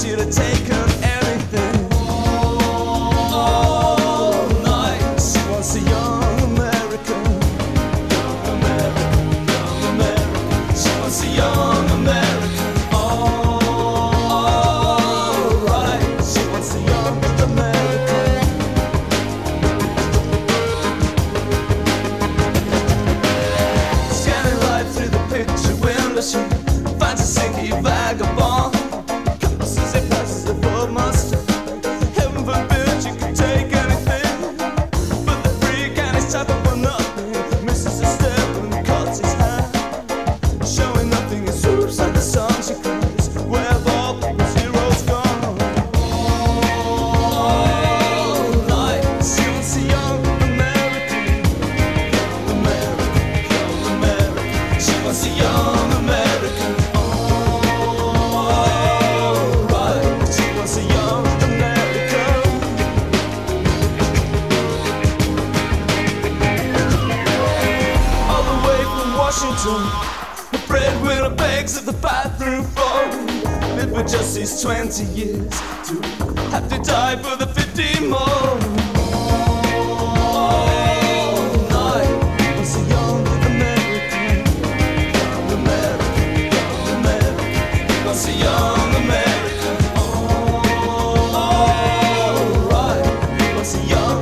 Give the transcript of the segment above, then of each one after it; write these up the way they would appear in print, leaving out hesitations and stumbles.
you to take on anything. All night. She wants a young American. Young American, young American. She wants a young American. All right. She wants a young American. Scanning right through the picture window, she finds a sinky vagabond. As it passes above my step, heaven forbid you could take anything, but the freak and his type for nothing misses a step and cuts his hand, showing nothing. It swoops like the sun. She cries, where have all the heroes gone? All night. She wants a young American, young American, young American. She wants a young American. Washington, the breadwinner begs at the bathroom floor. Live for just these 20 years to have to die for the 50 more. All night. It's a young American, young American, young American. It's a young American. All right. It's a young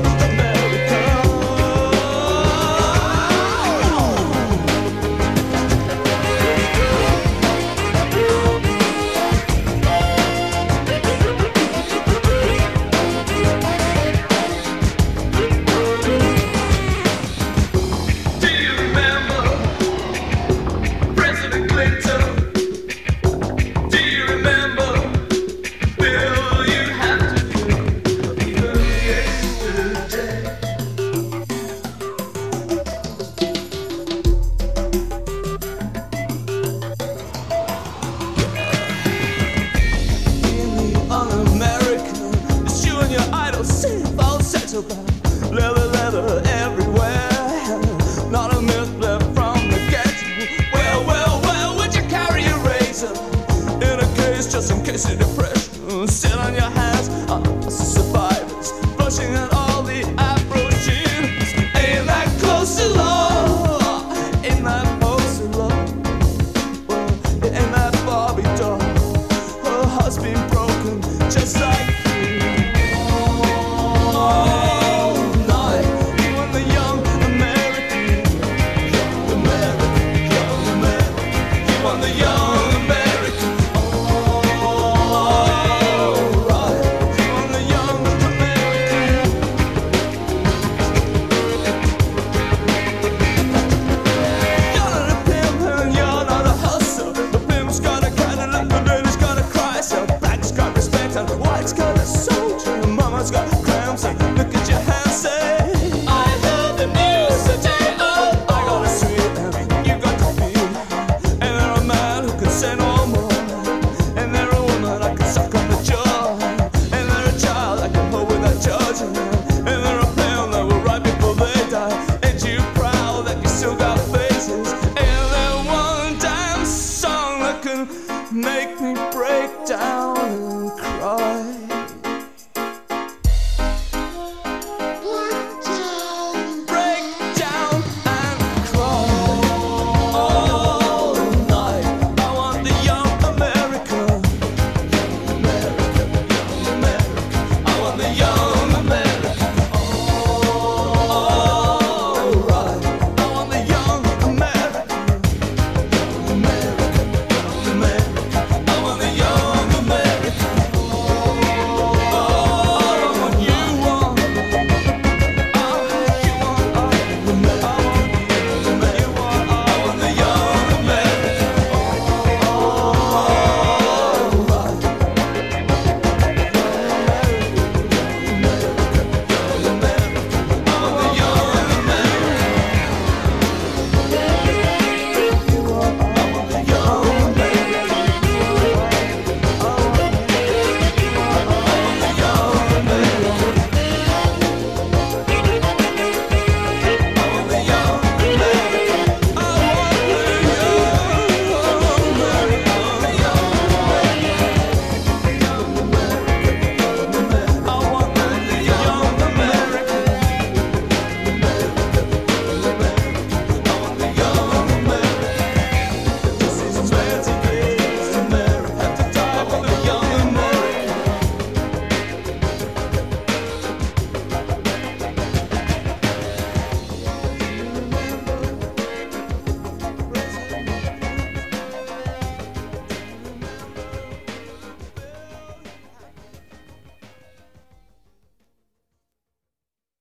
leather, leather everywhere. Not a myth left from the get-go. Well, well, well, would you carry a razor in a case just in case of depression? Sit on your hands, survivors, flushing out all the approaches. Ain't that close to love? Ain't that close to love? Well, ain't that Barbie doll? Her heart's been broken just like white's got a soldier, mama's got cramps.